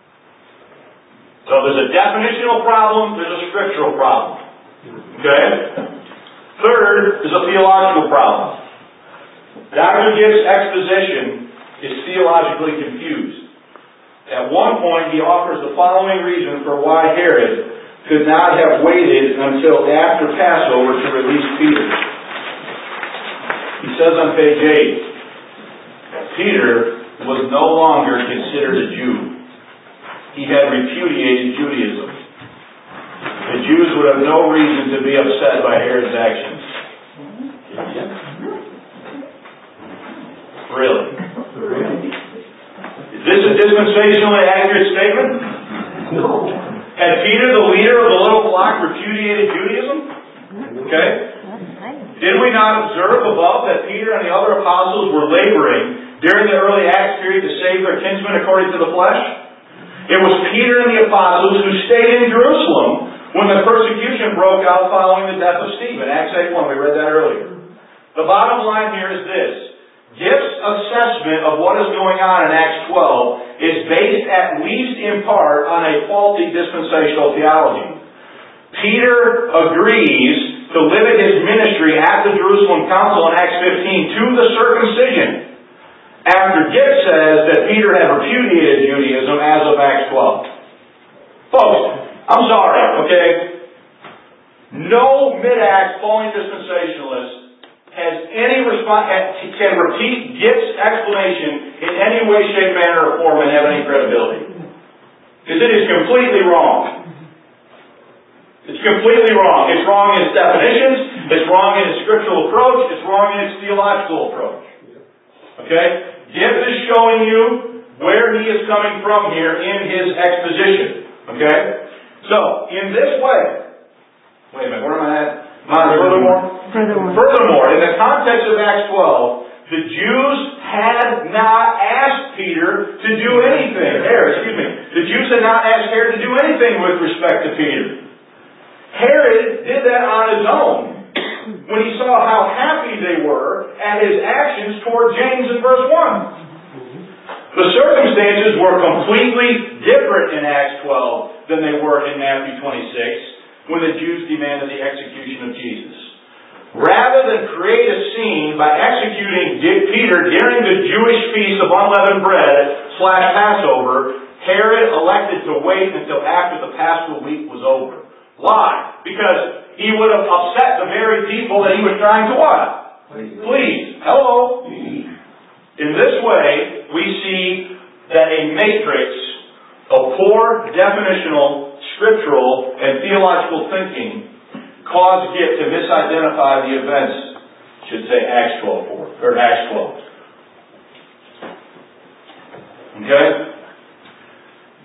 So there's a definitional problem, there's a scriptural problem. Okay? Third, there's a theological problem. Doctor Gibb's exposition is theologically confused. At one point, he offers the following reason for why Herod could not have waited until after Passover to release Peter. He says on page eight, Peter was no longer considered a Jew. He had repudiated Judaism. The Jews would have no reason to be upset by Herod's actions. Really? Is this a dispensationally accurate statement? No. Had Peter, the leader of the little flock, repudiated Judaism? Okay? Did we not observe above that Peter and the other apostles were laboring during the early Acts period to save their kinsmen according to the flesh? It was Peter and the apostles who stayed in Jerusalem when the persecution broke out following the death of Stephen. Acts eight one, we read that earlier. The bottom line here is this. Gibb's assessment of what is going on in Acts twelve is based at least in part on a faulty dispensational theology. Peter agrees to limit his ministry at the Jerusalem Council in Acts fifteen to the circumcision, after Gibb says that Peter had repudiated Judaism as of Acts twelve. Folks, I'm sorry, okay? No mid-Acts falling dispensationalist has any response, can repeat Gibb's explanation in any way, shape, manner, or form and have any credibility. Because it is completely wrong. It's completely wrong. It's wrong in its definitions, it's wrong in its scriptural approach, it's wrong in its theological approach. Okay? Gibb is showing you where he is coming from here in his exposition. Okay? So, in this way, wait a minute, where am I at? Furthermore, Furthermore. Furthermore, in the context of Acts twelve, the Jews had not asked Peter to do anything. Herod, excuse me. The Jews had not asked Herod to do anything with respect to Peter. Herod did that on his own when he saw how happy they were at his actions toward James in verse one. The circumstances were completely different in Acts twelve than they were in Matthew twenty-six. When the Jews demanded the execution of Jesus. Rather than create a scene by executing Peter during the Jewish feast of unleavened bread slash Passover, Herod elected to wait until after the Paschal week was over. Why? Because he would have upset the very people that he was trying to what? Please. Hello? In this way, we see that a matrix of poor definitional, scriptural, and theological thinking caused Gibb to misidentify the events, should say Acts twelve, or Acts twelve. Okay?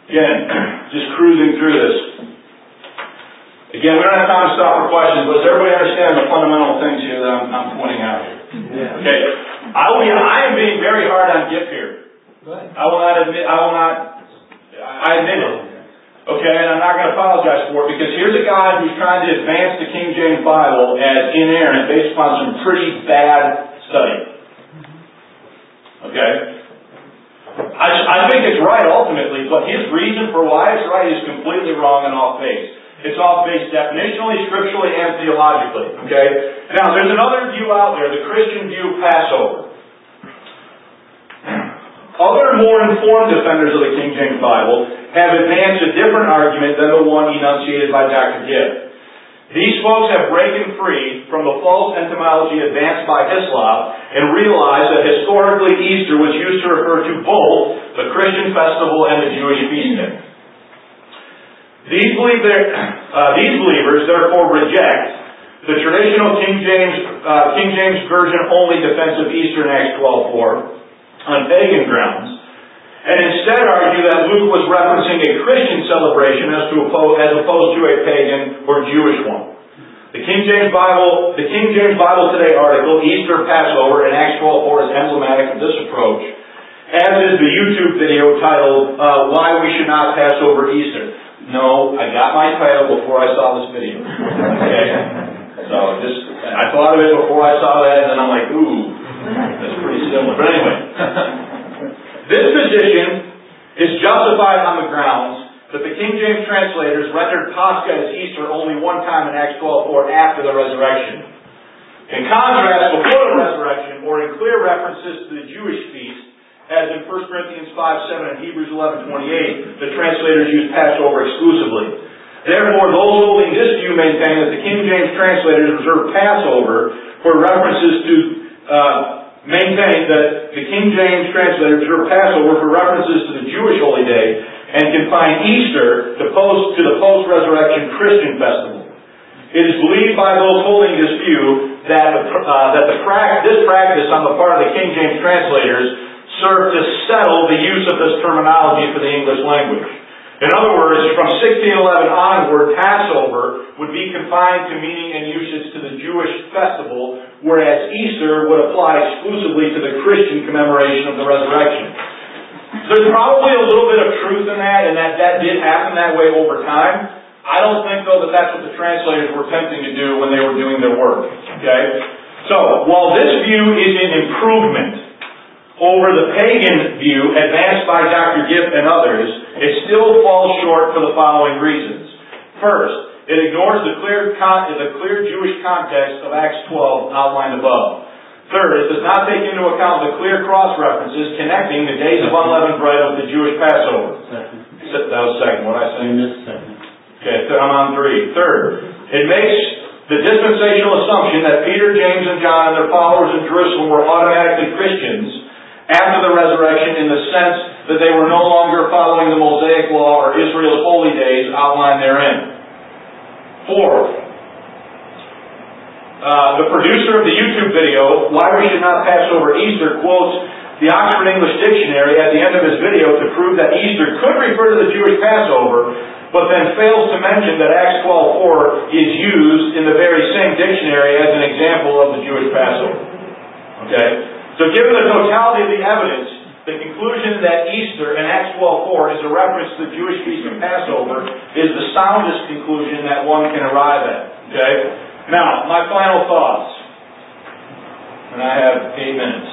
Again, just cruising through this. Again, we don't have time to stop for questions, but does everybody understand the fundamental things here that I'm, I'm pointing out here? Yeah. Okay. I will be, I am being very hard on Gipp here. I will not admit, I will not, I admit it. Okay, and I'm not going to apologize for it, because here's a guy who's trying to advance the King James Bible as inerrant based upon some pretty bad study. Okay? I, I think it's right ultimately, but his reason for why it's right is completely wrong and off base. It's off base definitionally, scripturally, and theologically. Okay? Now, there's another view out there, the Christian view of Passover. Other more informed defenders of the King James Bible have advanced a different argument than the one enunciated by Doctor Gipp. These folks have broken free from the false etymology advanced by Hislop and realized that historically Easter was used to refer to both the Christian festival and the Jewish feast day. These, believe uh, these believers therefore reject the traditional King James uh, King James Version only defense of Easter in Acts twelve four on pagan grounds, and instead argue that Luke was referencing a Christian celebration as, to oppose, as opposed to a pagan or Jewish one. The King James Bible, the King James Bible Today article, Easter Passover in Acts twelve four, is emblematic of this approach, as is the YouTube video titled, uh, Why We Should Not Pass Over Easter. No, I got my title before I saw this video. Okay? So just, I thought of it before I saw that, and then I'm like, ooh, that's pretty similar. But anyway, this position is justified on the grounds that the King James translators rendered Pascha as Easter only one time in Acts twelve four after the resurrection. In contrast, before the resurrection, or in clear references to the Jewish feast, as in First Corinthians five seven and Hebrews eleven twenty-eight, the translators used Passover exclusively. Therefore, those holding this view maintain that the King James translators reserved Passover for references to uh, maintain that the King James translators reserved Passover for references to the Jewish holy day and confine Easter to, post, to the post-resurrection Christian festival. It is believed by those holding this view that, the, uh, that the pra- this practice on the part of the King James translators served to settle the use of this terminology for the English language. In other words, from sixteen eleven onward, Passover would be confined to meaning and usage to the Jewish festival, whereas Easter would apply exclusively to the Christian commemoration of the resurrection. There's probably a little bit of truth in that, and that that did happen that way over time. I don't think, though, that that's what the translators were attempting to do when they were doing their work. Okay? So, while this view is an improvement over the pagan view advanced by Doctor Gipp and others, it still falls short for the following reasons. First, it ignores the clear, con- the clear Jewish context of Acts twelve outlined above. Third, it does not take into account the clear cross references connecting the days of unleavened bread with the Jewish Passover. Second. That was second. What I say? Second. Okay, I'm on three. Third, it makes the dispensational assumption that Peter, James, and John and their followers in Jerusalem were automatically Christians after the resurrection, in the sense that they were no longer following the Mosaic law or Israel's holy days outlined therein. Fourth, uh, the producer of the YouTube video, Why We Should Not Pass Over Easter, quotes the Oxford English Dictionary at the end of his video to prove that Easter could refer to the Jewish Passover, but then fails to mention that Acts twelve four is used in the very same dictionary as an example of the Jewish Passover. Okay? So given the totality of the evidence, the conclusion that Easter in Acts twelve four is a reference to the Jewish feast of Passover is the soundest conclusion that one can arrive at. Okay? Now, my final thoughts. And I have eight minutes.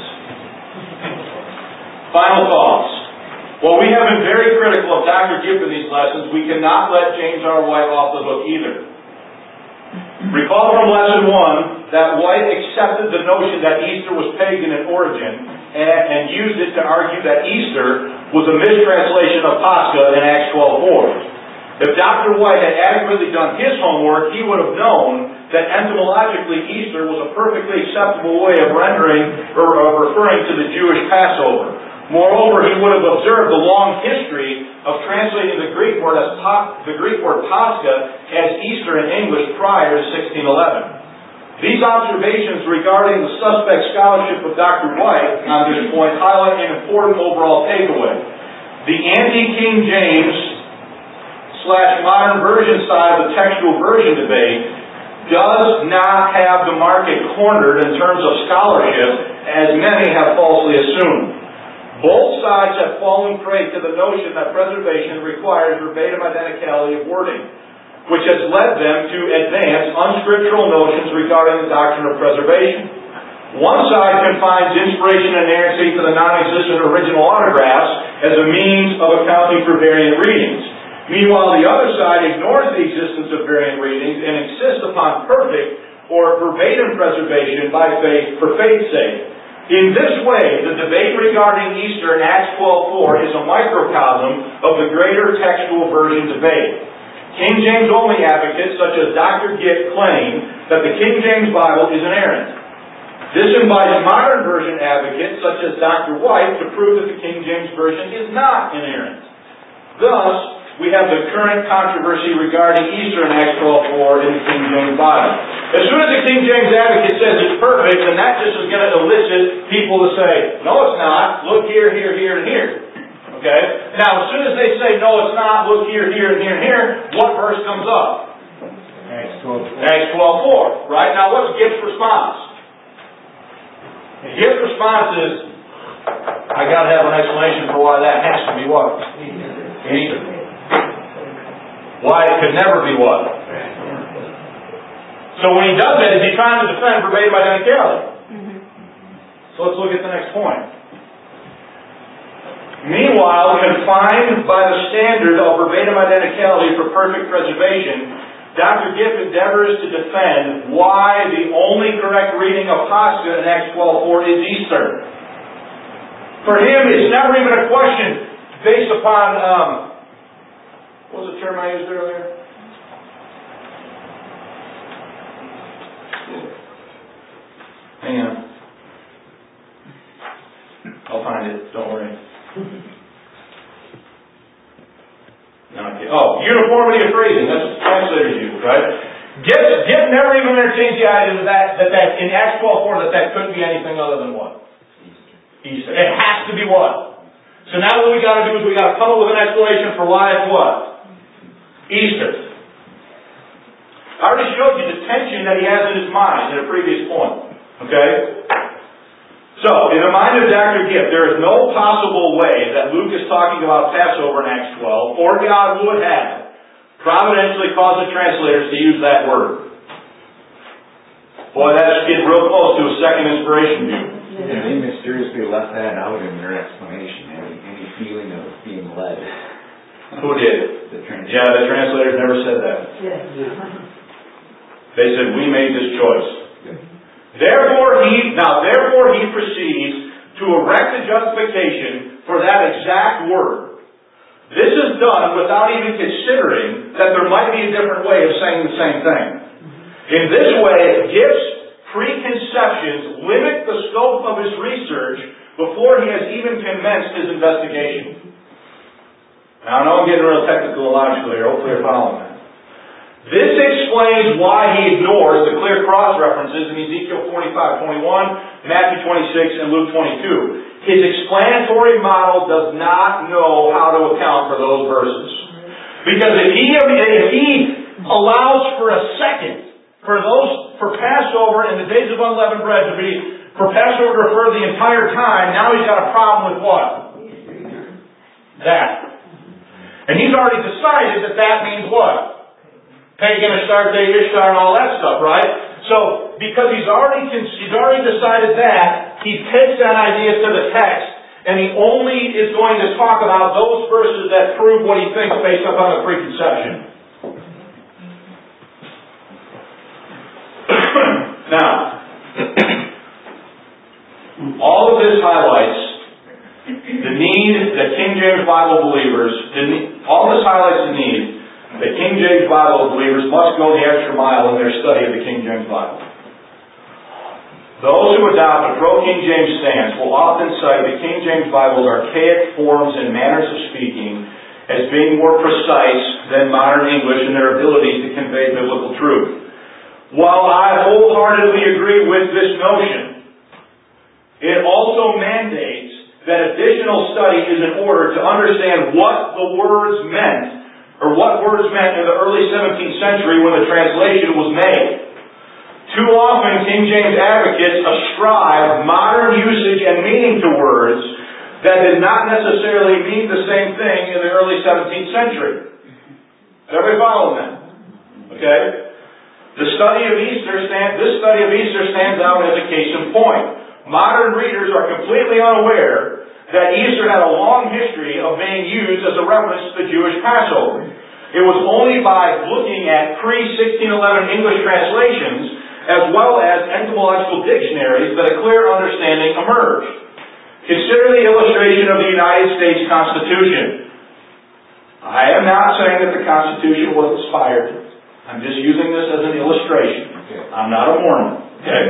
Final thoughts. While we have been very critical of Doctor Gipp in these lessons, we cannot let James R. White off the hook either. Recall from lesson one that White accepted the notion that Easter was pagan in origin and, and used it to argue that Easter was a mistranslation of Pascha in Acts twelve four. If Doctor White had adequately done his homework, he would have known that etymologically Easter was a perfectly acceptable way of rendering or of referring to the Jewish Passover. Moreover, he would have observed the long history of translating the Greek word as pa- the Greek word Pascha as Easter in English prior to sixteen eleven. These observations regarding the suspect scholarship of Doctor White on this point highlight an important overall takeaway. The anti-King James slash modern version side of the textual version debate does not have the market cornered in terms of scholarship, as many have falsely assumed. Both sides have fallen prey to the notion that preservation requires verbatim identicality of wording, which has led them to advance unscriptural notions regarding the doctrine of preservation. One side confines inspiration and inerrancy to the non-existent original autographs as a means of accounting for variant readings. Meanwhile, the other side ignores the existence of variant readings and insists upon perfect or verbatim preservation by faith for faith's sake. In this way, the debate regarding Easter in Acts twelve four is a microcosm of the greater textual version debate. King James only advocates, such as Doctor Gitt, claim that the King James Bible is inerrant. This invites modern version advocates, such as Doctor White, to prove that the King James Version is not inerrant. Thus, we have the current controversy regarding Easter in Acts twelve four in the King James Bible. As soon as the King James advocate says it's perfect, then that just is going to elicit people to say, no it's not, look here, here, here, and here. Okay? Now, as soon as they say, no it's not, look here, here, and here, and here, what verse comes up? Acts twelve four. Acts twelve four, right? Now, what's Gibbs' response? Gibbs' response is, I got to have an explanation for why that has to be what? Easter. Why it could never be what? So when he does that, is he trying to defend verbatim identicality? Mm-hmm. So let's look at the next point. Meanwhile, confined by the standard of verbatim identicality for perfect preservation, Doctor Giff endeavors to defend why the only correct reading of Pascha in Acts twelve four is Easter. For him, it's never even a question based upon, um, what was the term I used earlier? Hang on. I'll find it, don't worry. Okay. Oh, uniformity of phrasing, that's what translators use, right? Giff, Giff never even entertained the idea that, that, that in Acts twelve four that that couldn't be anything other than what? Easter. It has to be what? So now what we got to do is we got to come up with an explanation for why it's what? Easter. I already showed you the tension that he has in his mind in a previous point. Okay? So, in the mind of Doctor Giff, there is no possible way that Luke is talking about Passover in Acts twelve, or God would have providentially caused the translators to use that word. Boy, that's getting real close to a second inspiration view. Yeah, they mysteriously left that out in their explanation. Any, any feeling of being led. Who did? The translators. Yeah, the translators never said that. Yes. They said, we made this choice. Yeah. Therefore he, now therefore he proceeds to erect a justification for that exact word. This is done without even considering that there might be a different way of saying the same thing. In this way, Giff's preconceptions limit the scope of his research before he has even commenced his investigation. Now, I know I'm getting real technical and logical here. Hopefully you're following that. This explains why he ignores the clear cross-references in Ezekiel forty-five twenty-one, Matthew twenty-six, and Luke twenty-two. His explanatory model does not know how to account for those verses. Because if he, if he allows for a second for those, for Passover and the days of unleavened bread to be, for Passover to refer the entire time, now he's got a problem with what? That. And he's already decided that that means what? Pagan, Astarte, Ishtar, and all that stuff, right? So, because he's already he's already decided that, he takes that idea to the text, and he only is going to talk about those verses that prove what he thinks based upon a preconception. Now, all of this highlights the need that King James Bible believers, the need, all this highlights the need that King James Bible believers must go the extra mile in their study of the King James Bible. Those who adopt a pro-King James stance will often cite the King James Bible's archaic forms and manners of speaking as being more precise than modern English in their ability to convey biblical truth. While I wholeheartedly agree with this notion, it also mandates that additional study is in order to understand what the words meant, or what words meant in the early seventeenth century when the translation was made. Too often, King James advocates ascribe modern usage and meaning to words that did not necessarily mean the same thing in the early seventeenth century. Everybody follow that? Okay? The study of Easter stand, this study of Easter stands out as a case in point. Modern readers are completely unaware that Easter had a long history of being used as a reference to the Jewish Passover. It was only by looking at pre sixteen eleven English translations, as well as etymological dictionaries, that a clear understanding emerged. Consider the illustration of the United States Constitution. I am not saying that the Constitution was inspired. I'm just using this as an illustration. I'm not a Mormon. Okay?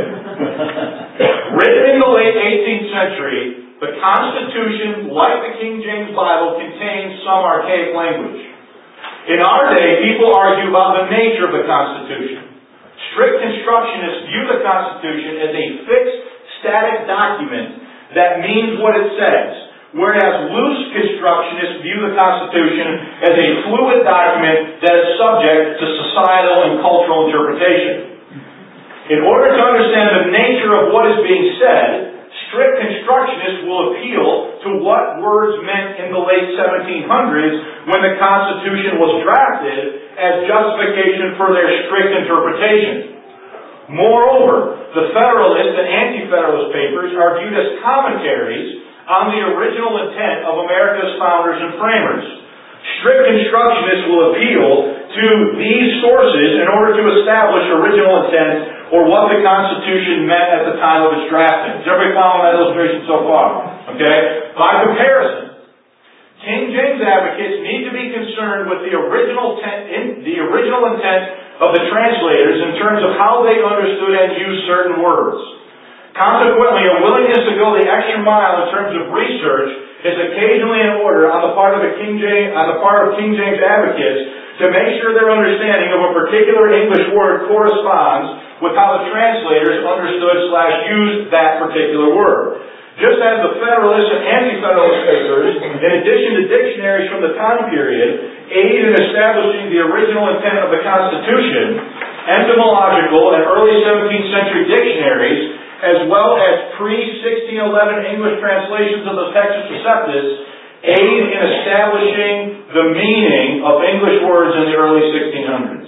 Written in the late eighteenth century, the Constitution, like the King James Bible, contains some archaic language. In our day, people argue about the nature of the Constitution. Strict constructionists view the Constitution as a fixed, static document that means what it says, whereas loose constructionists view the Constitution as a fluid document that is subject to societal and cultural interpretation. In order to understand the nature of what is being said, strict constructionists will appeal to what words meant in the late seventeen hundreds when the Constitution was drafted as justification for their strict interpretation. Moreover, the Federalist and Anti-Federalist papers are viewed as commentaries on the original intent of America's founders and framers. Strict constructionists will appeal to these sources in order to establish original intent or what the Constitution meant at the time of its drafting. Is everybody following that illustration so far? Okay? By comparison, King James advocates need to be concerned with the original, ten, in, the original intent of the translators in terms of how they understood and used certain words. Consequently, a willingness to go the extra mile in terms of research is occasionally in order on the part of the King James, on the part of King James advocates to make sure their understanding of a particular English word corresponds with how the translators understood slash used that particular word. Just as the Federalist and Anti-Federalist papers, in addition to dictionaries from the time period, aid in establishing the original intent of the Constitution, entomological and early seventeenth century dictionaries, as well as pre sixteen eleven English translations of the Textus Receptus, aid in establishing the meaning of English words in the early sixteen hundreds.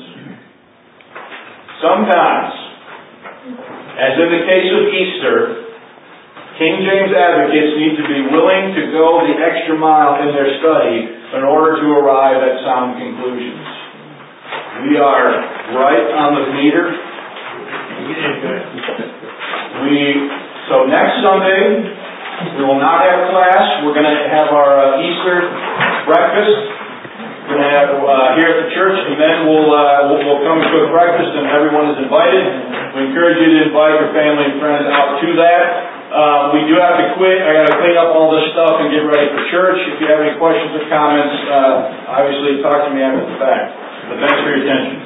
Sometimes, as in the case of Easter, King James advocates need to be willing to go the extra mile in their study in order to arrive at sound conclusions. We are right on the meter. We, so next Sunday, we will not have class. We're going to have our uh, Easter breakfast. We're going to have uh, here at the church, and then we'll, uh, we'll we'll come to a breakfast, and everyone is invited. We encourage you to invite your family and friends out to that. Uh, we do have to quit. I got to clean up all this stuff and get ready for church. If you have any questions or comments, uh, obviously talk to me after the fact. But thanks for your attention.